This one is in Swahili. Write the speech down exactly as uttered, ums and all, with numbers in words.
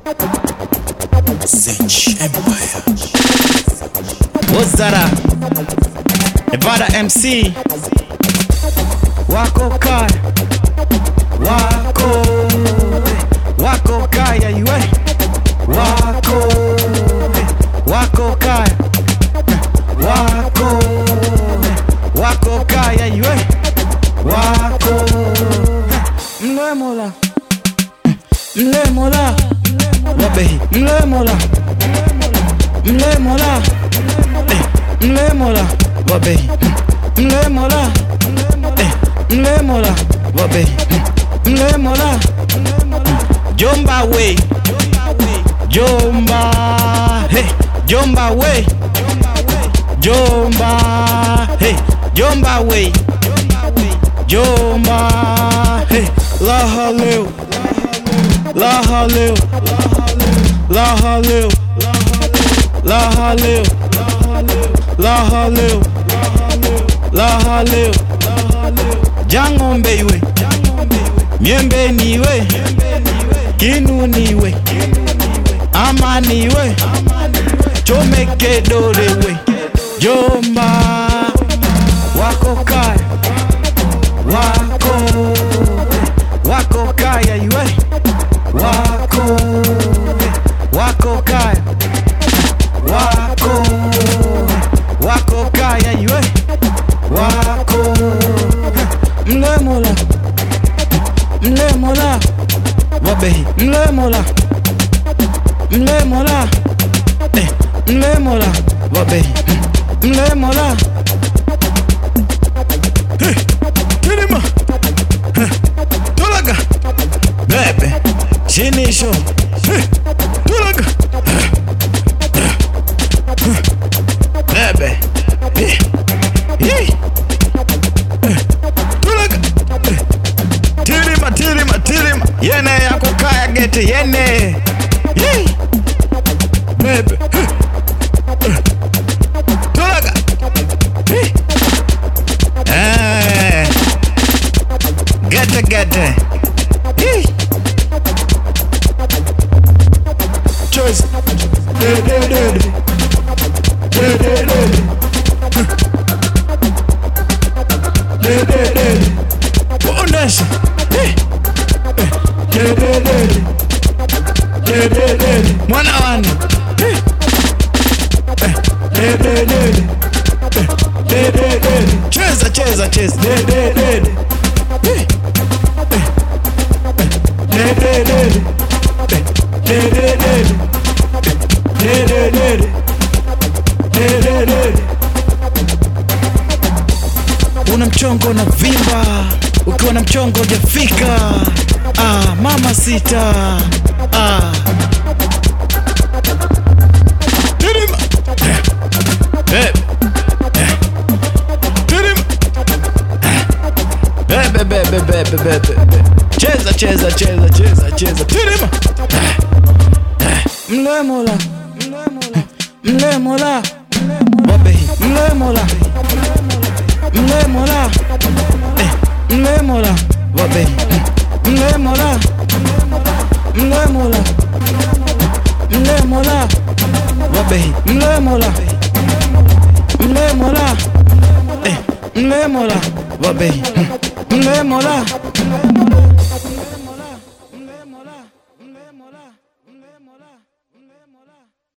Zench Empire. Wozara Nevada M C Wako Kaya Wako Wako Kaya yue Wako Wako Kaya Wako Wako Kaya yue Wako Mle mola Mle mola Wabehi Mle mola Mle mola Mle mola Wabehi Mle mola Mle mola Wabehi Mle mola Jomba way Jomba Hey Jomba way Jomba Hey Jomba way Jomba Hey La haleo La haleo La haleo La haleo La haleo La haleo Jangombe iwe Miembe niwe Kinu niwe Ama niwe Chomeke dore we Jomba Wako Kaya Wako Wako Kaya iwe Wako Wako Kaya Wako Wako Kaya iwe Wako Mle mola Mle mola Wabehi Mle mola Mle mola Eh Mle mola Wabehi Mle mola Hey Kirima Hey Tulaga Bebe Shinisho Hey Tulaga Bebe Hey Hey Tulaga Tirima tirima tirima Yene yako kaya gete yene Hey Bebe Tulaga Hey Eh Gete gete Hey Choice De de de de De de de de De de de de Wonesha Hey De de de de De de de de Mwana wani Hey De de de de De de de de Cheza cheza cheza De de de de Hey De de de de De de de de De de de de De de de de Una mchongo na vimba Ukiwa na mchongo hujafika Ah, mama sita Ah Tirima Bebe Tirima Bebe bebe bebe bebe Cheza cheza cheza cheza cheza Tirima Mle mola Mle mola Wabehi Mle mola Mle mola Mle mola Wabehi Mle mola Mle mola Mle mola Wabehi Mle mola Mle mola Mle mola Wabehi Mle mola Mle mola Mle mola Mle mola Mle mola